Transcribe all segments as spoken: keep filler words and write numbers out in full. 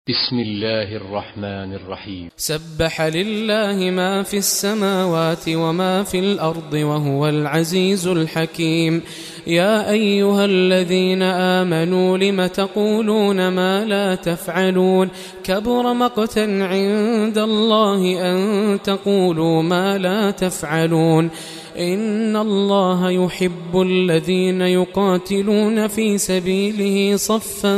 بسم الله الرحمن الرحيم. سبح لله ما في السماوات وما في الأرض وهو العزيز الحكيم. يا أيها الذين آمنوا لم تقولون ما لا تفعلون كبر مقتا عند الله أن تقولوا ما لا تفعلون. إن الله يحب الذين يقاتلون في سبيله صفا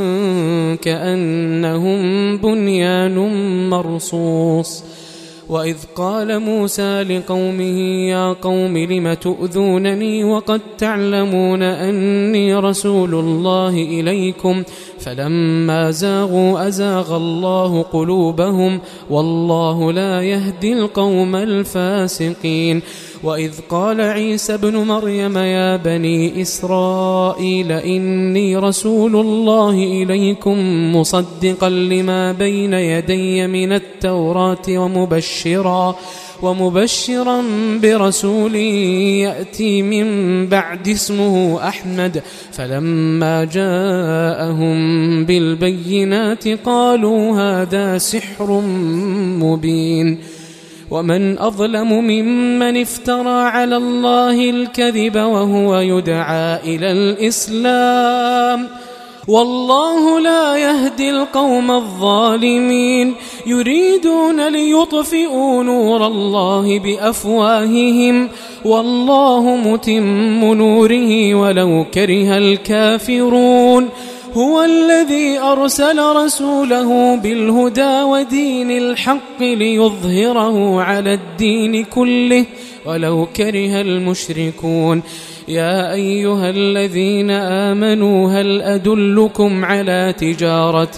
كأنهم بنيان مرصوص. وإذ قال موسى لقومه يا قوم لم تؤذونني وقد تعلمون أني رسول الله إليكم فلما زاغوا أزاغ الله قلوبهم والله لا يهدي القوم الفاسقين. وإذ قال عيسى ابن مريم يا بني إسرائيل إني رسول الله إليكم مصدقا لما بين يدي من التوراة ومبشرا ومبشرا برسول يأتي من بعد اسمه أحمد. فلما جاءهم بالبينات قالوا هذا سحر مبين. ومن أظلم ممن افترى على الله الكذب وهو يدعى إلى الإسلام والله لا يهدي القوم الظالمين. يريدون ليطفئوا نور الله بأفواههم والله متم نوره ولو كره الكافرون. هو الذي أرسل رسوله بالهدى ودين الحق ليظهره على الدين كله ولو كره المشركون. يا أيها الذين آمنوا هل أدلكم على تجارة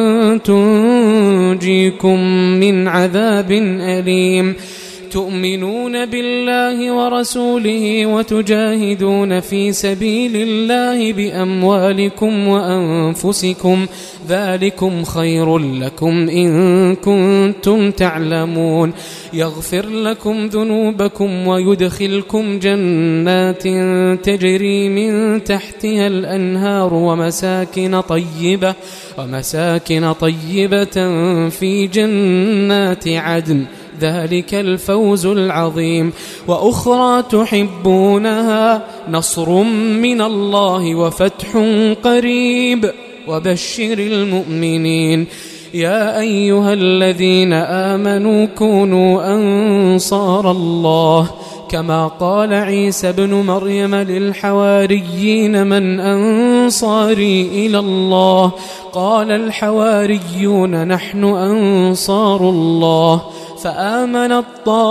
تنجيكم من عذاب أليم تؤمنون بالله ورسوله وتجاهدون في سبيل الله بأموالكم وأنفسكم ذلكم خير لكم إن كنتم تعلمون. يغفر لكم ذنوبكم ويدخلكم جنات تجري من تحتها الأنهار ومساكن طيبة ومساكن طيبة في جنات عدن ذلك الفوز العظيم. وأخرى تحبونها نصر من الله وفتح قريب وبشر المؤمنين. يا أيها الذين آمنوا كونوا أنصار الله كما قال عيسى ابن مريم للحواريين من أنصاري إلى الله قال الحواريون نحن أنصار الله. فآمنت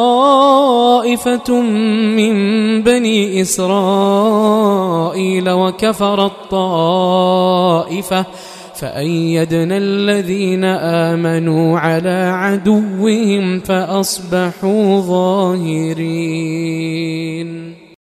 طائفة من بني إسرائيل وكفرت طائفة فأيدنا الذين آمنوا على عدوهم فأصبحوا ظاهرين.